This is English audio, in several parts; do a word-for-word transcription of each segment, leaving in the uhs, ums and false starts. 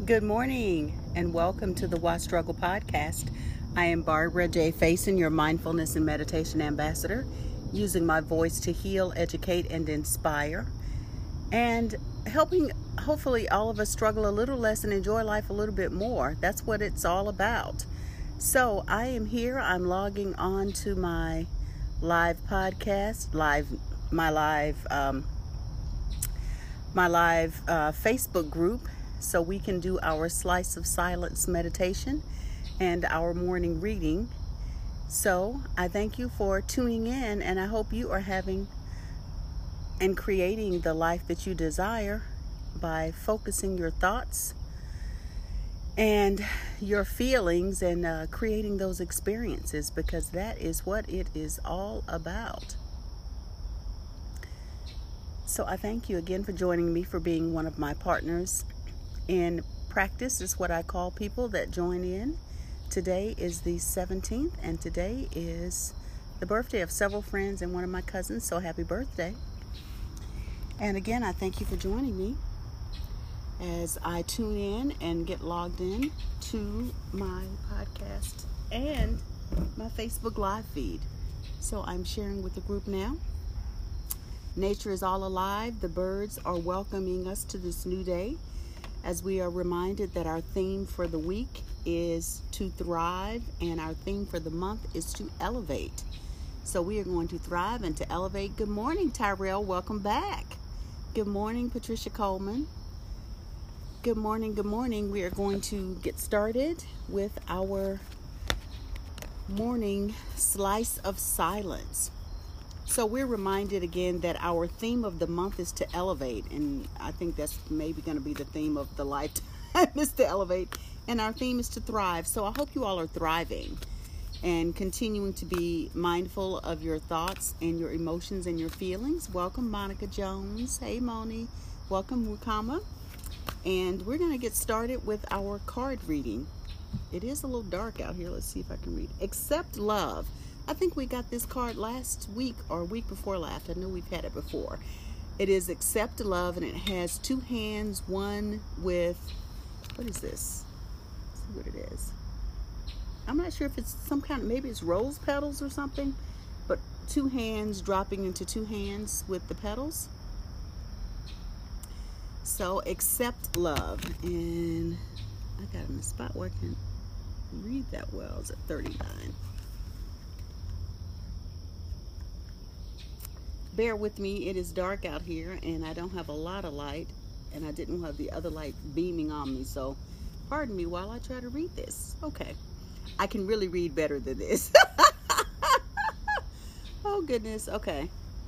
Good morning and welcome to the Why Struggle podcast. I am Barbara J. Faison, your mindfulness and meditation ambassador, using my voice to heal, educate, and inspire, and helping hopefully all of us struggle a little less and enjoy life a little bit more. That's what it's all about. So I am here. I'm logging on to my live podcast, live, my live, um, my live uh, Facebook group, so we can do our slice of silence meditation and our morning reading. So I thank you for tuning in, and I hope you are having and creating the life that you desire by focusing your thoughts and your feelings and uh, creating those experiences, because that is what it is all about. So I thank you again for joining me, for being one of my partners in practice, is what I call people that join in. Today is the seventeenth, and today is the birthday of several friends and one of my cousins, so happy birthday. And again, I thank you for joining me as I tune in and get logged in to my podcast and my Facebook live feed. So I'm sharing with the group now. Nature is all alive. The birds are welcoming us to this new day, as we are reminded that our theme for the week is to thrive, and our theme for the month is to elevate. So we are going to thrive and to elevate. Good morning, Tyrell. Welcome back. Good morning, Patricia Coleman. Good morning, good morning. We are going to get started with our morning slice of silence. So we're reminded again that our theme of the month is to elevate, and I think that's maybe going to be the theme of the lifetime is to elevate, and our theme is to thrive. So I hope you all are thriving and continuing to be mindful of your thoughts and your emotions and your feelings. Welcome, Monica Jones. Hey, Moni. Welcome, Rukama. And we're going to get started with our card reading. It is a little dark out here. Let's see if I can read. Accept love. I think we got this card last week or week before last. I know we've had it before. It is Accept Love, and it has two hands, one with, what is this? Let's see what it is. I'm not sure if it's some kind of, maybe it's rose petals or something, but two hands dropping into two hands with the petals. So accept love. And I got in a spot where I can read that well. It's at thirty-nine. Bear with me, it is dark out here and I don't have a lot of light, and I didn't have the other light beaming on me, so pardon me while I try to read this. Okay, I can really read better than this. Oh goodness. Okay.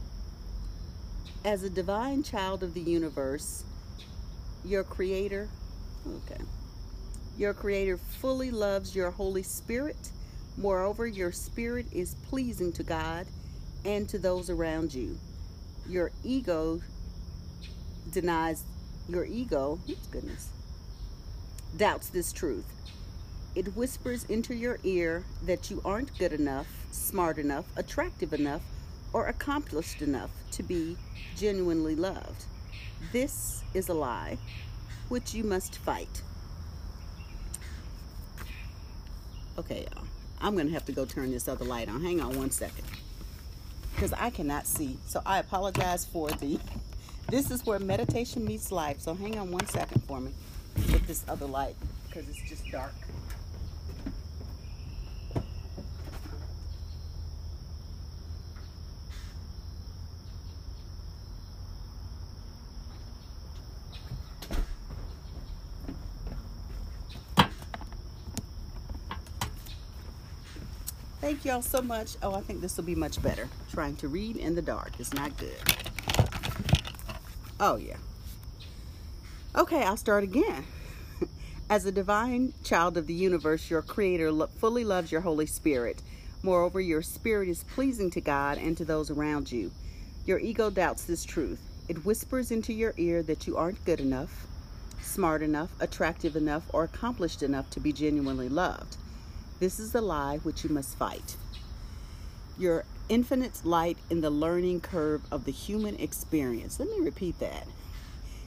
As a divine child of the universe, your creator, okay, your creator fully loves your Holy Spirit. Moreover, your spirit is pleasing to God and to those around you. Your ego denies, your ego, oops, goodness, doubts this truth. It whispers into your ear that you aren't good enough, smart enough, attractive enough, or accomplished enough to be genuinely loved. This is a lie, which you must fight. Okay, y'all, I'm gonna have to go turn this other light on. Hang on one second, because I cannot see. So I apologize for the, this is where meditation meets life. So hang on one second for me with this other light, because it's just dark. Thank y'all so much. Oh, I think this will be much better. Trying to read in the dark is not good. Oh, yeah. Okay, I'll start again. As a divine child of the universe, your creator lo- fully loves your Holy Spirit. Moreover, your spirit is pleasing to God and to those around you. Your ego doubts this truth. It whispers into your ear that you aren't good enough, smart enough, attractive enough, or accomplished enough to be genuinely loved. This is a lie which you must fight. Your infinite light in the learning curve of the human experience. Let me repeat that.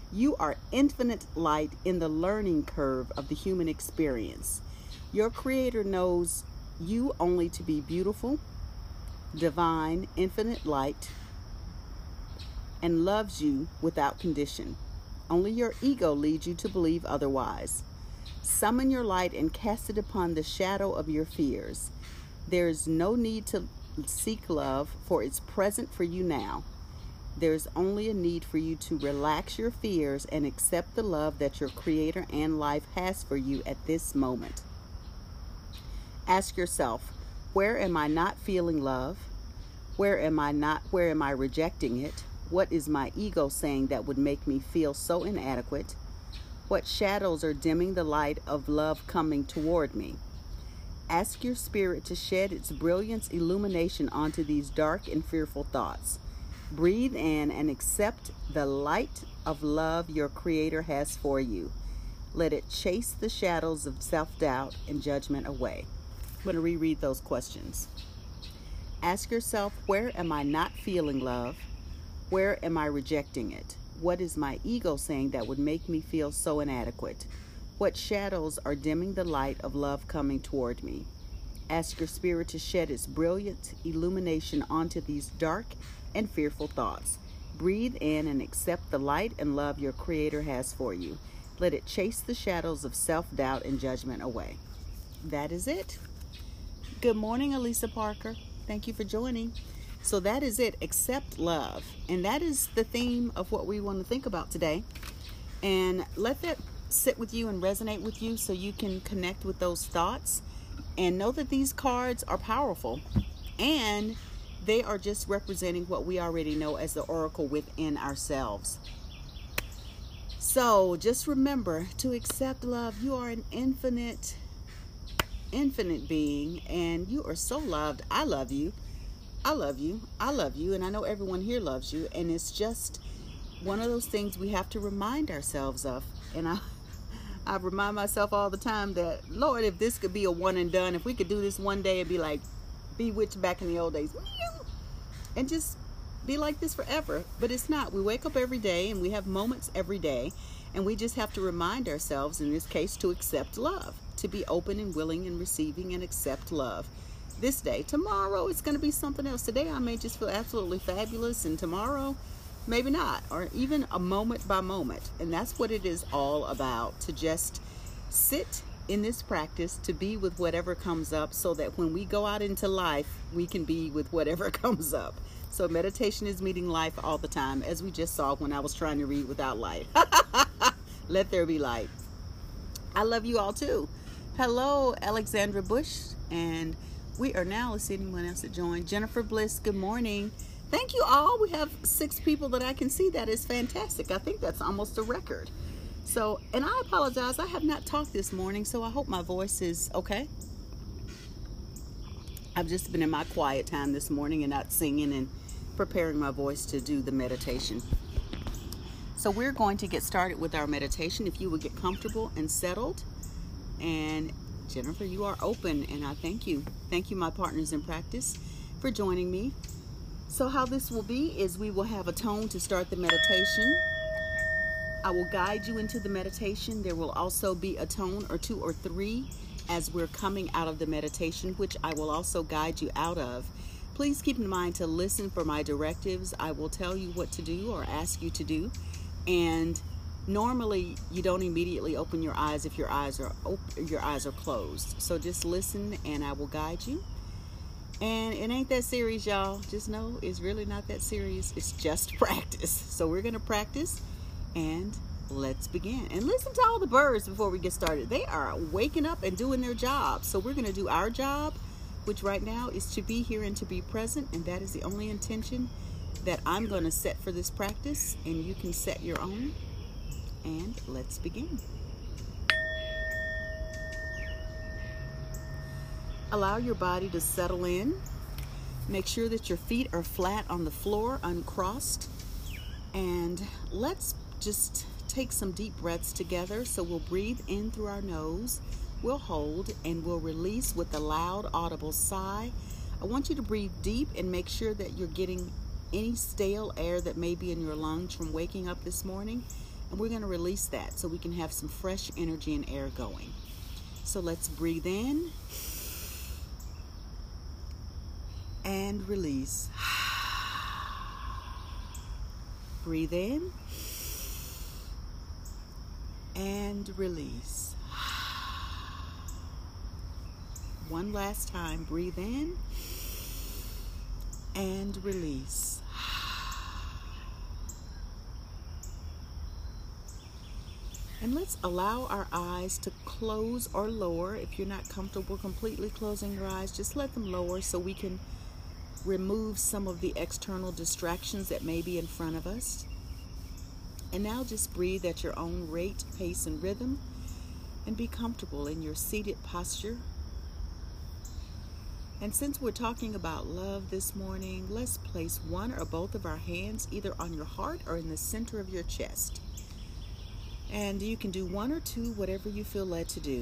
You are infinite light in the learning curve of the human experience. Your Creator knows you only to be beautiful, divine, infinite light, and loves you without condition. Only your ego leads you to believe otherwise. Summon your light and cast it upon the shadow of your fears. There is no need to seek love, for it's present for you now. There is only a need for you to relax your fears and accept the love that your Creator and life has for you at this moment. Ask yourself, where am I not feeling love? Where am I not, where am I rejecting it? What is my ego saying that would make me feel so inadequate? What shadows are dimming the light of love coming toward me? Ask your spirit to shed its brilliance illumination onto these dark and fearful thoughts. Breathe in and accept the light of love your Creator has for you. Let it chase the shadows of self-doubt and judgment away. I'm going to reread those questions. Ask yourself, where am I not feeling love? Where am I rejecting it? What is my ego saying that would make me feel so inadequate? What shadows are dimming the light of love coming toward me? Ask your spirit to shed its brilliant illumination onto these dark and fearful thoughts. Breathe in and accept the light and love your Creator has for you. Let it chase the shadows of self-doubt and judgment away. That is it. Good morning, Elisa Parker. Thank you for joining. So that is it. Accept love. And that is the theme of what we want to think about today. And let that sit with you and resonate with you so you can connect with those thoughts. And know that these cards are powerful. And they are just representing what we already know as the oracle within ourselves. So just remember to accept love. You are an infinite, infinite being. And you are so loved. I love you. I love you. I love you. And I know everyone here loves you. And it's just one of those things we have to remind ourselves of. And I, I remind myself all the time that, Lord, if this could be a one and done, if we could do this one day and be like Bewitched back in the old days, and just be like this forever. But it's not. We wake up every day and we have moments every day. And we just have to remind ourselves, in this case, to accept love. To be open and willing and receiving and accept love. This day. Tomorrow it's going to be something else. Today I may just feel absolutely fabulous, and tomorrow maybe not, or even a moment by moment. And that's what it is all about, to just sit in this practice, to be with whatever comes up, so that when we go out into life, we can be with whatever comes up. So meditation is meeting life all the time, as we just saw when I was trying to read without light. Let there be light. I love you all too. Hello, Alexandra Bush, and we are now, let's see anyone else that joined. Jennifer Bliss, good morning. Thank you all. We have six people that I can see. That is fantastic. I think that's almost a record. So, and I apologize. I have not talked this morning, so I hope my voice is okay. I've just been in my quiet time this morning and not singing and preparing my voice to do the meditation. So we're going to get started with our meditation. If you would get comfortable and settled. And Jennifer, you are open, and I thank you. Thank you, my partners in practice, for joining me. So how this will be is we will have a tone to start the meditation. I will guide you into the meditation. There will also be a tone or two or three as we're coming out of the meditation, which I will also guide you out of. Please keep in mind to listen for my directives. I will tell you what to do or ask you to do. And normally, you don't immediately open your eyes if your eyes are open, your eyes are closed. So just listen, and I will guide you. And it ain't that serious, y'all. Just know it's really not that serious. It's just practice. So we're gonna practice, and let's begin. And listen to all the birds before we get started. They are waking up and doing their job. So we're gonna do our job, which right now is to be here and to be present. And that is the only intention that I'm gonna set for this practice. And you can set your own. And let's begin. Allow your body to settle in. Make sure that your feet are flat on the floor, uncrossed. And let's just take some deep breaths together. So we'll breathe in through our nose. We'll hold and we'll release with a loud, audible sigh. I want you to breathe deep and make sure that you're getting any stale air that may be in your lungs from waking up this morning. And we're going to release that so we can have some fresh energy and air going. So let's breathe in and release. Breathe in and release. One last time. Breathe in and release. And let's allow our eyes to close or lower. If you're not comfortable completely closing your eyes, just let them lower so we can remove some of the external distractions that may be in front of us. And now just breathe at your own rate, pace, and rhythm, and be comfortable in your seated posture. And since we're talking about love this morning, let's place one or both of our hands either on your heart or in the center of your chest. And you can do one or two, whatever you feel led to do.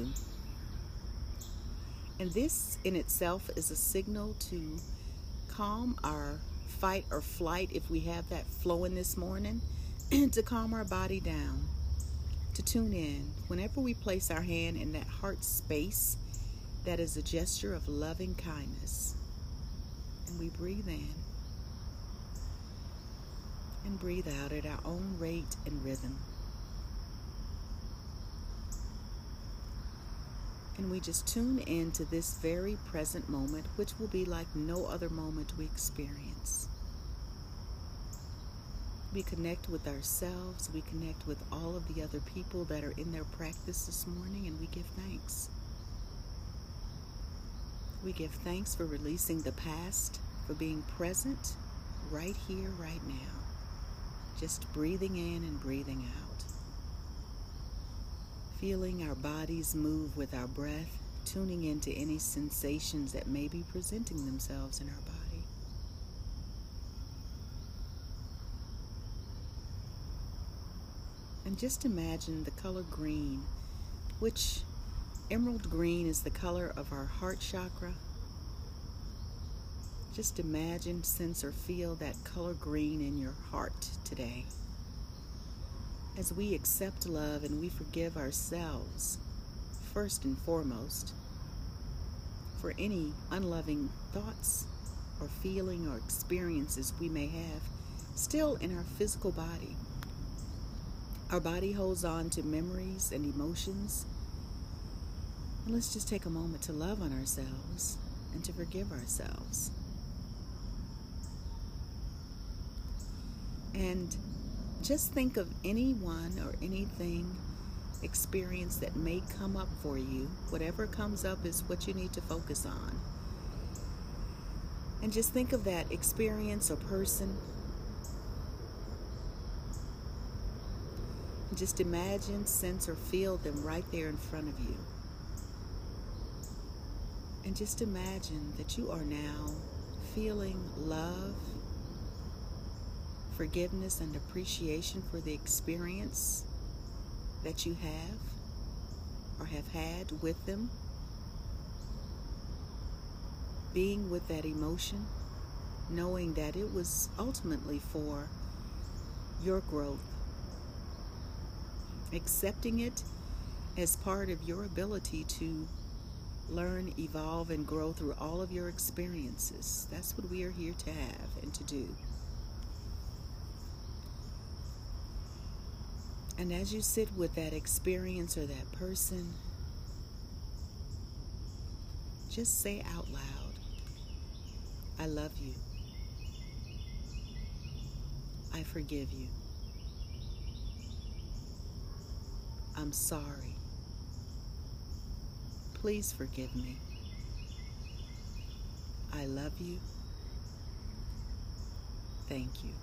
And this in itself is a signal to calm our fight or flight, if we have that flowing this morning, to calm our body down, to tune in. Whenever we place our hand in that heart space, that is a gesture of loving kindness. And we breathe in and breathe out at our own rate and rhythm. And we just tune into this very present moment, which will be like no other moment we experience. We connect with ourselves, we connect with all of the other people that are in their practice this morning, and we give thanks. We give thanks for releasing the past, for being present right here, right now. Just breathing in and breathing out. Feeling our bodies move with our breath, tuning into any sensations that may be presenting themselves in our body. And just imagine the color green, which emerald green is the color of our heart chakra. Just imagine, sense, or feel that color green in your heart today. As we accept love and we forgive ourselves, first and foremost, for any unloving thoughts or feeling or experiences we may have still in our physical body. Our body holds on to memories and emotions. And let's just take a moment to love on ourselves and to forgive ourselves. And just think of anyone or anything, experience that may come up for you. Whatever comes up is what you need to focus on. And just think of that experience or person. And just imagine, sense, or feel them right there in front of you. And just imagine that you are now feeling love, forgiveness, and appreciation for the experience that you have or have had with them. Being with that emotion, knowing that it was ultimately for your growth. Accepting it as part of your ability to learn, evolve, and grow through all of your experiences. That's what we are here to have and to do. And as you sit with that experience or that person, just say out loud, I love you. I forgive you. I'm sorry. Please forgive me. I love you. Thank you.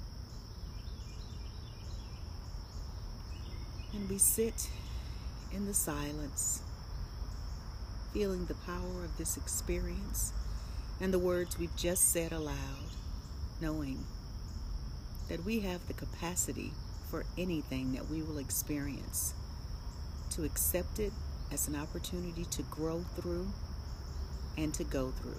And we sit in the silence, feeling the power of this experience and the words we've just said aloud, knowing that we have the capacity for anything that we will experience, to accept it as an opportunity to grow through and to go through.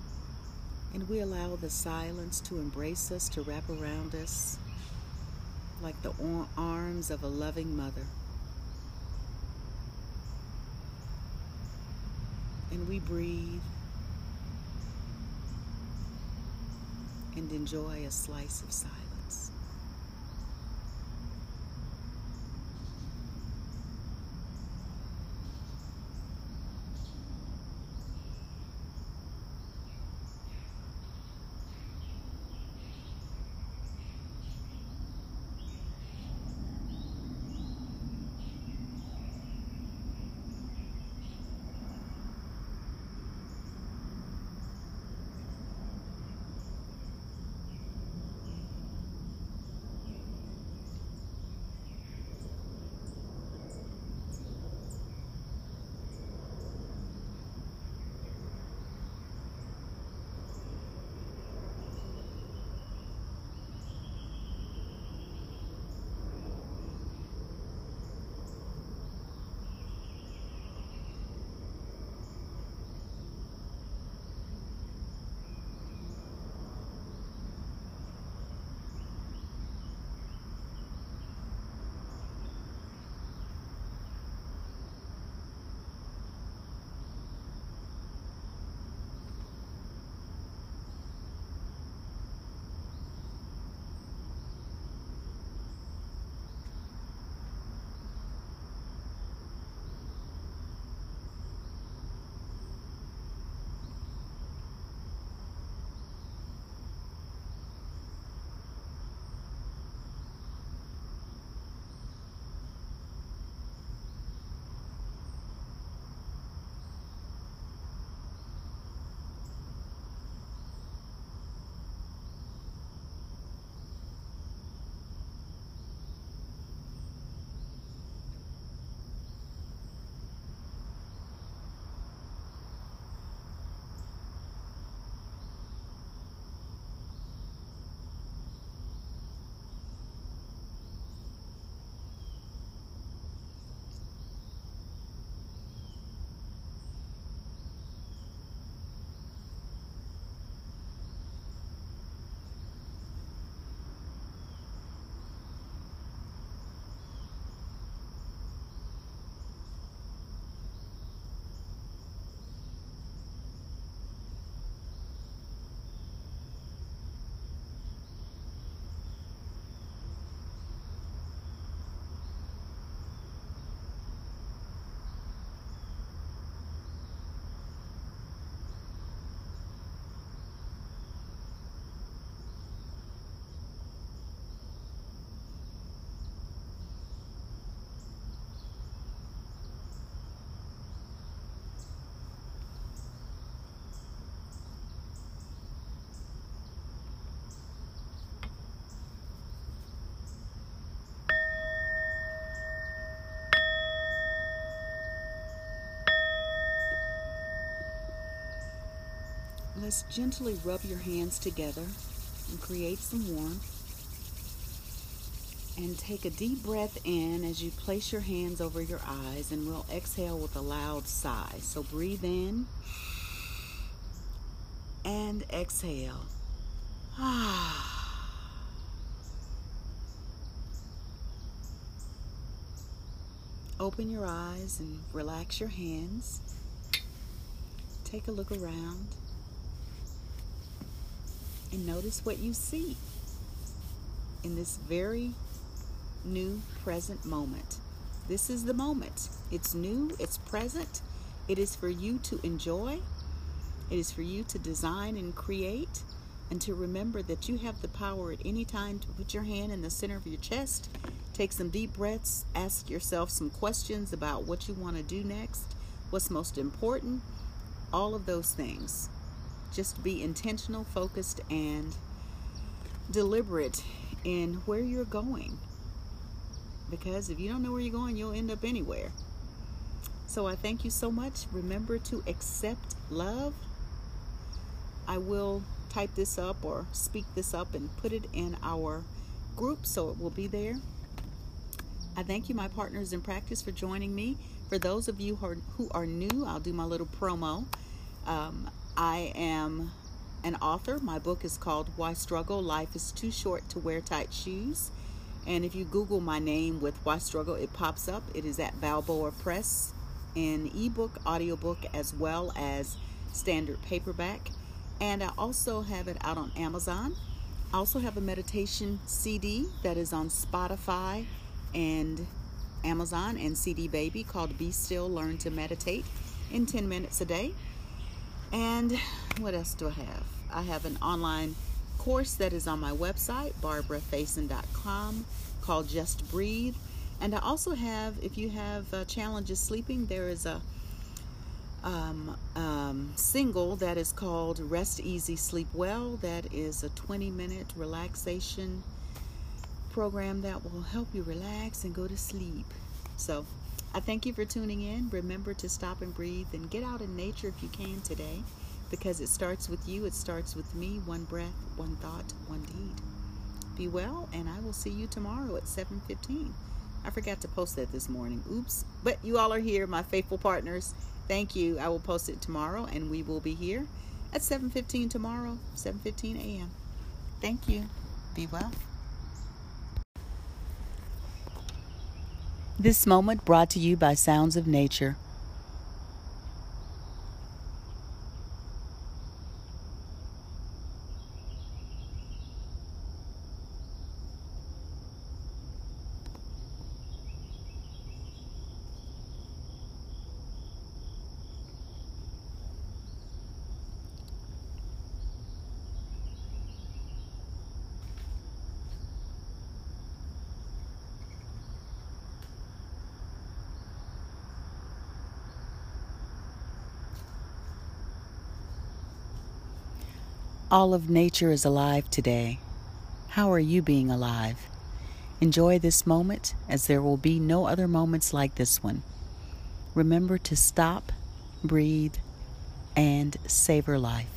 And we allow the silence to embrace us, to wrap around us, like the arms of a loving mother. And we breathe and enjoy a slice of silence. Let's gently rub your hands together and create some warmth. And take a deep breath in as you place your hands over your eyes, and we'll exhale with a loud sigh. So breathe in and exhale. Open your eyes and relax your hands. Take a look around and notice what you see in this very new present moment. This is the moment. It's new, it's present. It is for you to enjoy. It is for you to design and create, and to remember that you have the power at any time to put your hand in the center of your chest, take some deep breaths, ask yourself some questions about what you want to do next, what's most important, all of those things. Just be intentional, focused, and deliberate in where you're going. Because if you don't know where you're going, you'll end up anywhere. So I thank you so much. Remember to accept love. I will type this up or speak this up and put it in our group so it will be there. I thank you, my partners in practice, for joining me. For those of you who are, who are new, I'll do my little promo. Um, I am an author. My book is called Why Struggle? Life is Too Short to Wear Tight Shoes. And if you Google my name with Why Struggle, it pops up. It is at Balboa Press in ebook, audiobook, as well as standard paperback. And I also have it out on Amazon. I also have a meditation C D that is on Spotify and Amazon and C D Baby called Be Still, Learn to Meditate in ten minutes a day. And what else do I have? I have an online course that is on my website, barbara faison dot com, called Just Breathe. And I also have, if you have uh, challenges sleeping, there is a um, um, single that is called Rest Easy, Sleep Well. That is a twenty minute relaxation program that will help you relax and go to sleep. So I thank you for tuning in. Remember to stop and breathe and get out in nature if you can today, because it starts with you. It starts with me. One breath, one thought, one deed. Be well, and I will see you tomorrow at seven fifteen. I forgot to post that this morning. Oops. But you all are here, my faithful partners. Thank you. I will post it tomorrow, and we will be here at seven fifteen tomorrow, seven fifteen a.m. Thank you. Be well. This moment brought to you by Sounds of Nature. All of nature is alive today. How are you being alive? Enjoy this moment, as there will be no other moments like this one. Remember to stop, breathe, and savor life.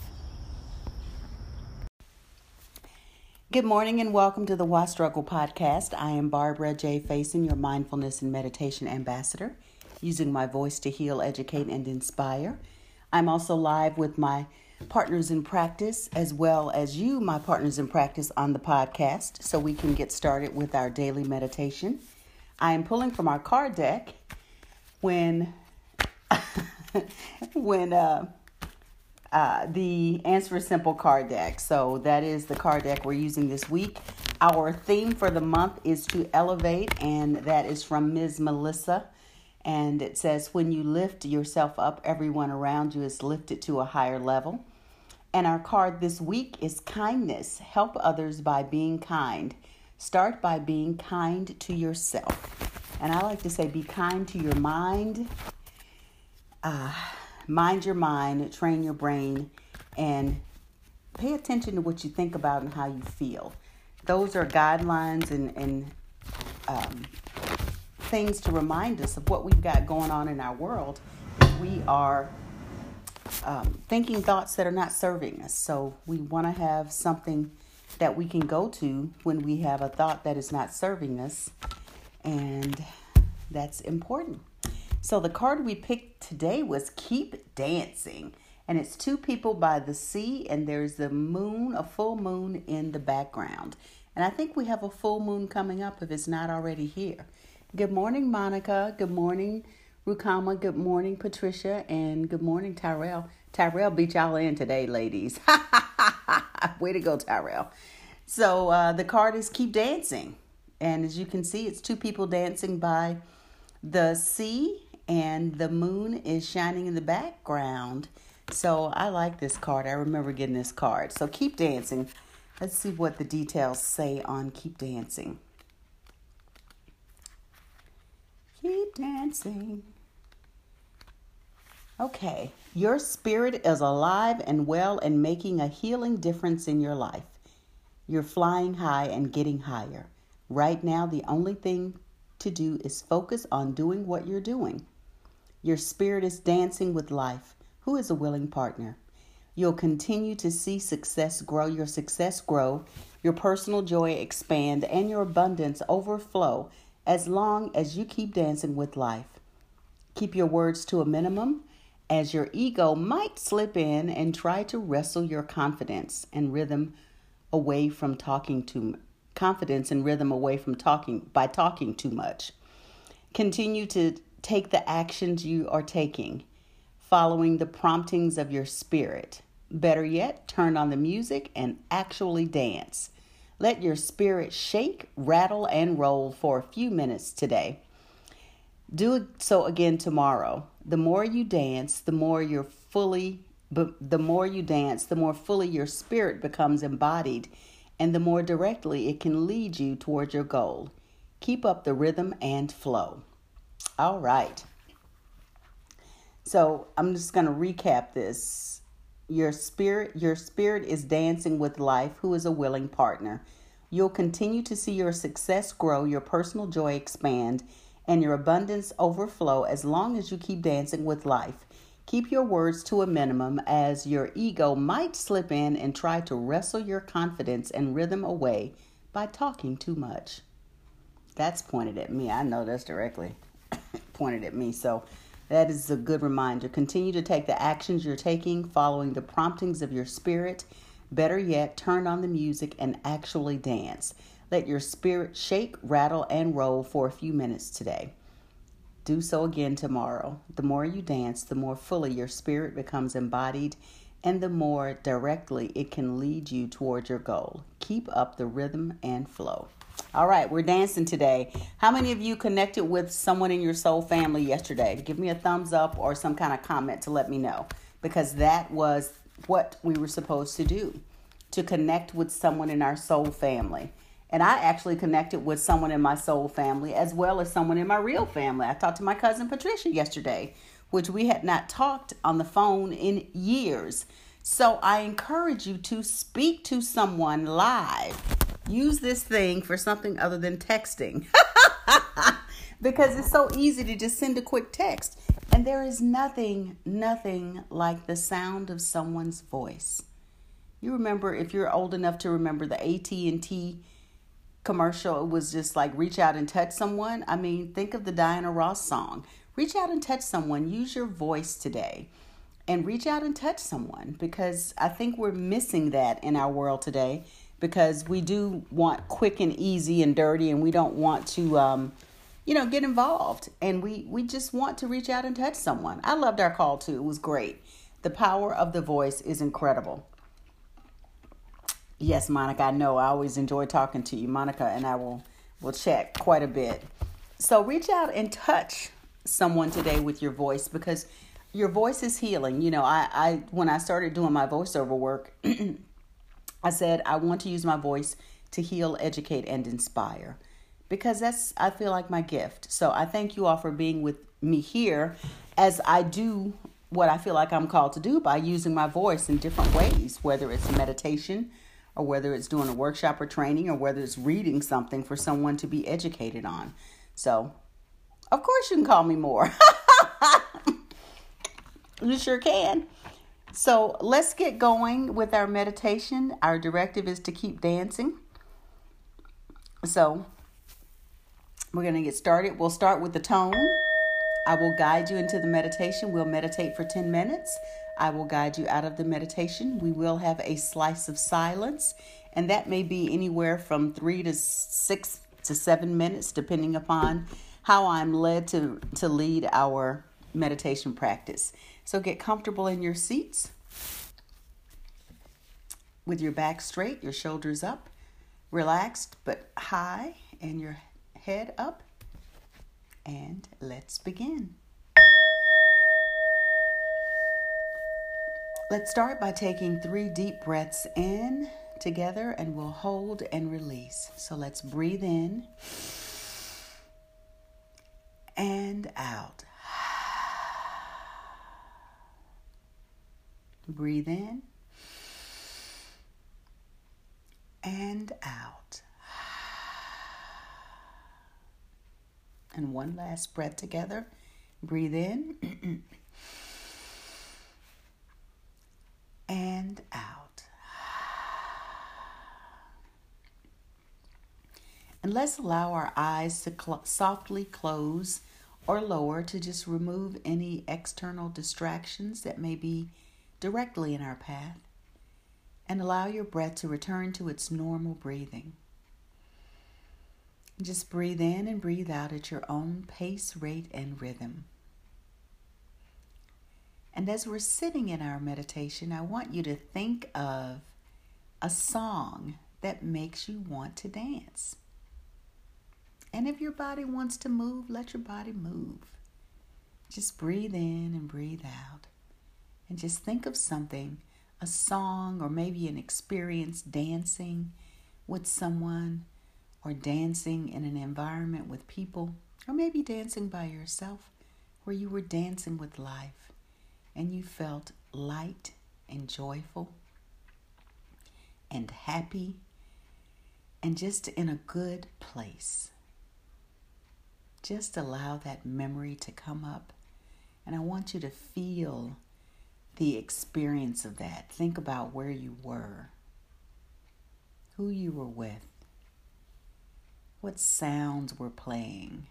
Good morning and welcome to the Why Struggle podcast. I am Barbara J. Faison, your mindfulness and meditation ambassador, using my voice to heal, educate, and inspire. I'm also live with my partners in practice, as well as you, my partners in practice, on the podcast, so we can get started with our daily meditation. I am pulling from our card deck when when uh, uh, the Answer is Simple card deck. So that is the card deck we're using this week. Our theme for the month is to elevate, and that is from Miz Melissa. And it says, when you lift yourself up, everyone around you is lifted to a higher level. And our card this week is kindness. Help others by being kind. Start by being kind to yourself. And I like to say, be kind to your mind. Uh, mind your mind, train your brain, and pay attention to what you think about and how you feel. Those are guidelines and, and um, things to remind us of what we've got going on in our world. We are um, thinking thoughts that are not serving us. So we want to have something that we can go to when we have a thought that is not serving us. And that's important. So the card we picked today was Keep Dancing. And it's two people by the sea, and there's the moon, a full moon in the background. And I think we have a full moon coming up if it's not already here. Good morning, Monica. Good morning, Rukama. Good morning, Patricia. And good morning, Tyrell. Tyrell beat y'all in today, ladies. Way to go, Tyrell. So uh, the card is Keep Dancing. And as you can see, it's two people dancing by the sea, and the moon is shining in the background. So I like this card. I remember getting this card. So keep dancing. Let's see what the details say on Keep Dancing. Keep dancing. Okay. Your spirit is alive and well and making a healing difference in your life. You're flying high and getting higher. Right now, the only thing to do is focus on doing what you're doing. Your spirit is dancing with life. Who is a willing partner? You'll continue to see success grow, your success grow, your personal joy expand, and your abundance overflow as long as you keep dancing with life. Keep your words to a minimum, as your ego might slip in and try to wrestle your confidence and rhythm away from talking to confidence and rhythm away from talking by talking too much. Continue to take the actions you are taking, following the promptings of your spirit. Better yet, turn on the music and actually dance. Let your spirit shake, rattle, and roll for a few minutes today. Do so again tomorrow. The more you dance, the more you're fully, the more you dance, the more fully your spirit becomes embodied, and the more directly it can lead you toward your goal. Keep up the rhythm and flow. All right. So I'm just going to recap this. Your spirit, your spirit is dancing with life, who is a willing partner. You'll continue to see your success grow, your personal joy expand, and your abundance overflow as long as you keep dancing with life. Keep your words to a minimum, as your ego might slip in and try to wrestle your confidence and rhythm away by talking too much. That's pointed at me. I know that's directly pointed at me. So that is a good reminder. Continue to take the actions you're taking, following the promptings of your spirit. Better yet, turn on the music and actually dance. Let your spirit shake, rattle, and roll for a few minutes today. Do so again tomorrow. The more you dance, the more fully your spirit becomes embodied, and the more directly it can lead you toward your goal. Keep up the rhythm and flow. All right, we're dancing today. How many of you connected with someone in your soul family yesterday? Give me a thumbs up or some kind of comment to let me know, because that was what we were supposed to do, to connect with someone in our soul family. And I actually connected with someone in my soul family as well as someone in my real family. I talked to my cousin Patricia yesterday, which we had not talked on the phone in years. So I encourage you to speak to someone live. Use this thing for something other than texting. Because it's so easy to just send a quick text. And there is nothing, nothing like the sound of someone's voice. You remember, if you're old enough to remember the A T and T commercial, it was just like reach out and touch someone. I mean, think of the Diana Ross song. Reach out and touch someone. Use your voice today and reach out and touch someone, because I think we're missing that in our world today, because we do want quick and easy and dirty, and we don't want to, um, you know, get involved, and we, we just want to reach out and touch someone. I loved our call too. It was great. The power of the voice is incredible. Yes, Monica, I know. I always enjoy talking to you, Monica, and I will, will chat quite a bit. So reach out and touch someone today with your voice, because your voice is healing. You know, I, I when I started doing my voiceover work, I said I want to use my voice to heal, educate, and inspire, because that's, I feel like, my gift. So I thank you all for being with me here as I do what I feel like I'm called to do by using my voice in different ways, whether it's meditation, or whether it's doing a workshop or training, or whether it's reading something for someone to be educated on. So, of course you can call me more. You sure can. So, let's get going with our meditation. Our directive is to keep dancing. So, we're going to get started. We'll start with the tone. I will guide you into the meditation. We'll meditate for ten minutes. I will guide you out of the meditation. We will have a slice of silence, and that may be anywhere from three to six to seven minutes, depending upon how I'm led to, to lead our meditation practice. So get comfortable in your seats with your back straight, your shoulders up, relaxed but high, and your head up. And let's begin. Let's start by taking three deep breaths in together, and we'll hold and release. So let's breathe in and out. Breathe in and out. And one last breath together. Breathe in and out. And let's allow our eyes to cl- softly close or lower to just remove any external distractions that may be directly in our path, and allow your breath to return to its normal breathing. Just breathe in and breathe out at your own pace, rate, and rhythm. And as we're sitting in our meditation, I want you to think of a song that makes you want to dance. And if your body wants to move, let your body move. Just breathe in and breathe out. And just think of something, a song, or maybe an experience dancing with someone, or dancing in an environment with people, or maybe dancing by yourself, where you were dancing with life and you felt light and joyful and happy and just in a good place. Just allow that memory to come up, and I want you to feel the experience of that. Think about where you were, who you were with, what sounds were playing.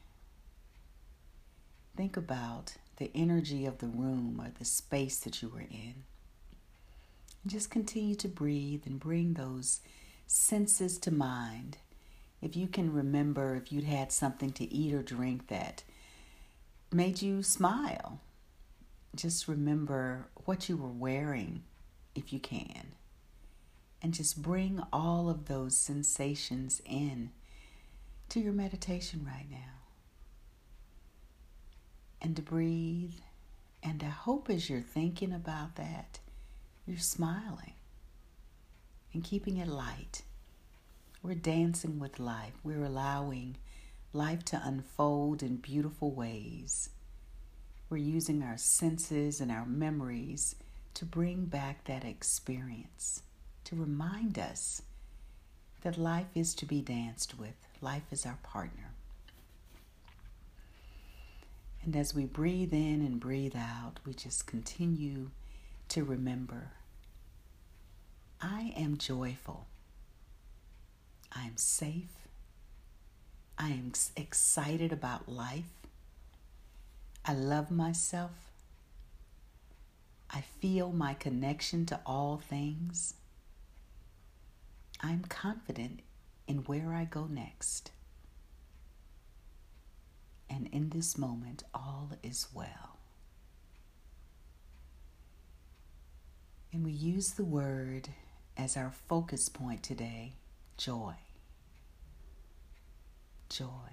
Think about the energy of the room or the space that you were in. And just continue to breathe and bring those senses to mind. If you can remember, if you'd had something to eat or drink that made you smile, just remember what you were wearing if you can. And just bring all of those sensations in to your meditation right now. And to breathe. And I hope as you're thinking about that, you're smiling and keeping it light. We're dancing with life. We're allowing life to unfold in beautiful ways. We're using our senses and our memories to bring back that experience, to remind us that life is to be danced with. Life is our partner. And as we breathe in and breathe out, we just continue to remember, I am joyful. I am safe. I am excited about life. I love myself. I feel my connection to all things. I'm confident in where I go next. And in this moment, all is well. And we use the word as our focus point today, joy. Joy.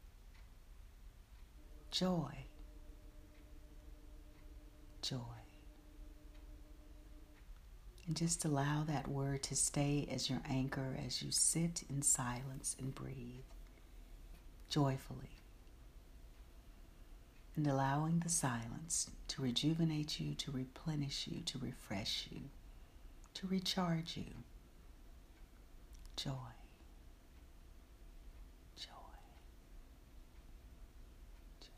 Joy. Joy. And just allow that word to stay as your anchor as you sit in silence and breathe joyfully. And allowing the silence to rejuvenate you, to replenish you, to refresh you, to recharge you. Joy. Joy. Joy.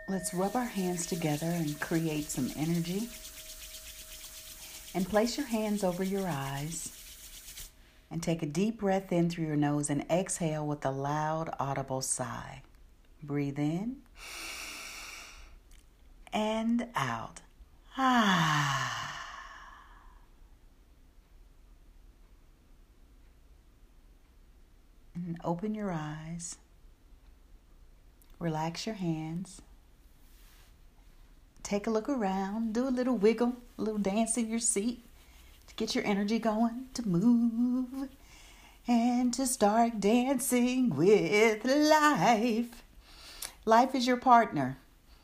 Let's rub our hands together and create some energy. And place your hands over your eyes. And take a deep breath in through your nose and exhale with a loud, audible sigh. Breathe in and out. Ah. And open your eyes. Relax your hands. Take a look around. Do a little wiggle, a little dance in your seat to get your energy going, to move and to start dancing with life. Life is your partner.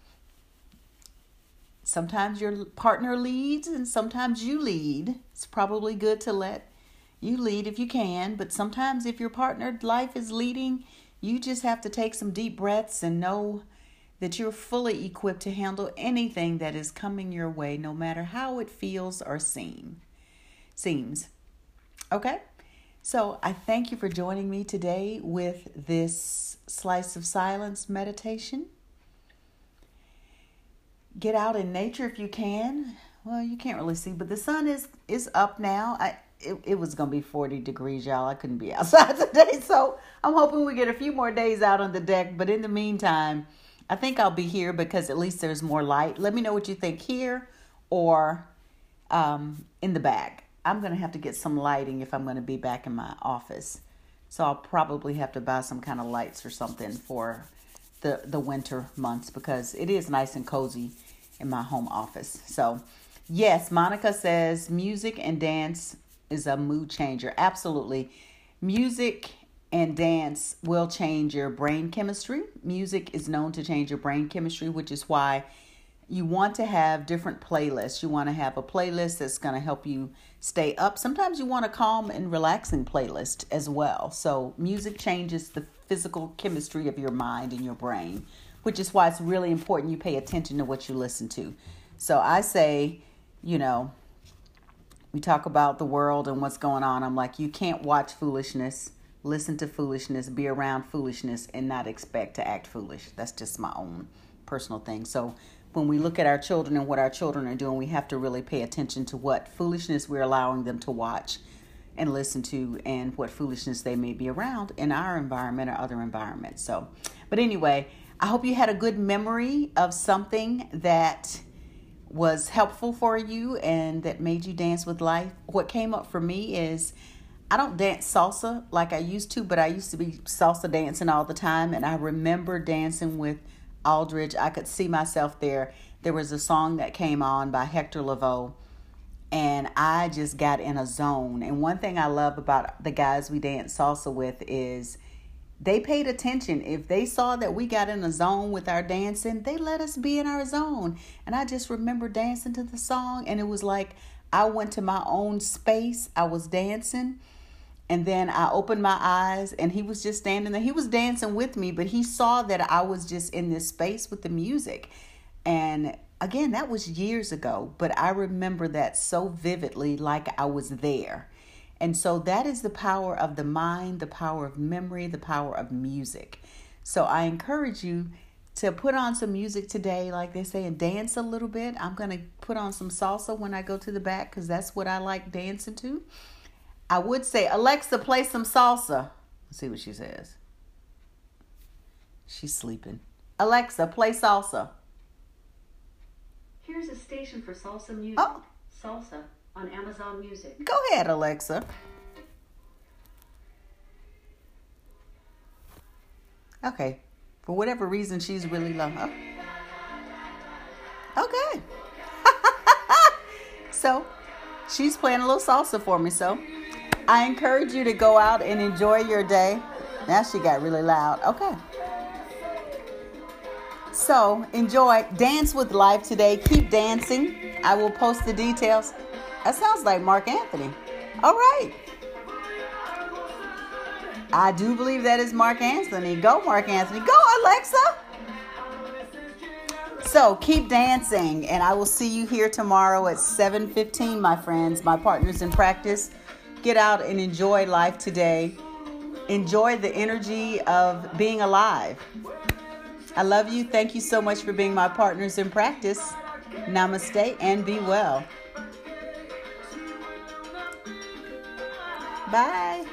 Sometimes your partner leads and sometimes you lead. It's probably good to let you lead if you can, but sometimes if your partner life is leading, you just have to take some deep breaths and know that you're fully equipped to handle anything that is coming your way, no matter how it feels or seem, seems. Okay? So I thank you for joining me today with this Slice of Silence meditation. Get out in nature if you can. Well, you can't really see, but the sun is, is up now. I It, it was going to be forty degrees, y'all. I couldn't be outside today, so I'm hoping we get a few more days out on the deck. But in the meantime, I think I'll be here because at least there's more light. Let me know what you think here or um, in the back. I'm going to have to get some lighting if I'm going to be back in my office. So I'll probably have to buy some kind of lights or something for the, the winter months because it is nice and cozy in my home office. So, yes, Monica says music and dance is a mood changer. Absolutely. Music and dance will change your brain chemistry. Music is known to change your brain chemistry, which is why you want to have different playlists. You want to have a playlist that's going to help you stay up. Sometimes you want a calm and relaxing playlist as well. So music changes the physical chemistry of your mind and your brain, which is why it's really important you pay attention to what you listen to. So I say, you know, we talk about the world and what's going on. I'm like, you can't watch foolishness, listen to foolishness, be around foolishness, and not expect to act foolish. That's just my own personal thing. So when we look at our children and what our children are doing, we have to really pay attention to what foolishness we're allowing them to watch and listen to and what foolishness they may be around in our environment or other environments. So, but anyway, I hope you had a good memory of something that was helpful for you and that made you dance with life. What came up for me is I don't dance salsa like I used to, but I used to be salsa dancing all the time. And I remember dancing with Aldridge. I could see myself there. There was a song that came on by Hector Lavoe, and I just got in a zone. And one thing I love about the guys we dance salsa with is they paid attention. If they saw that we got in a zone with our dancing, they let us be in our zone. And I just remember dancing to the song, and it was like I went to my own space. I was dancing, and then I opened my eyes, and he was just standing there. He was dancing with me, but he saw that I was just in this space with the music. And again, that was years ago, but I remember that so vividly, like I was there. And so that is the power of the mind, the power of memory, the power of music. So I encourage you to put on some music today, like they say, and dance a little bit. I'm going to put on some salsa when I go to the back because that's what I like dancing to. I would say, Alexa, play some salsa. Let's see what she says. She's sleeping. Alexa, play salsa. Here's a station for salsa music. Oh. Salsa on Amazon Music. Go ahead, Alexa. Okay. For whatever reason, she's really low. Oh. Okay. So, she's playing a little salsa for me. So, I encourage you to go out and enjoy your day. Now she got really loud. Okay. So, enjoy. Dance with life today. Keep dancing. I will post the details. That sounds like Mark Anthony. All right. I do believe that is Mark Anthony. Go, Mark Anthony. Go, Alexa. So keep dancing, and I will see you here tomorrow at seven fifteen, my friends, my partners in practice. Get out and enjoy life today. Enjoy the energy of being alive. I love you. Thank you so much for being my partners in practice. Namaste and be well. Bye.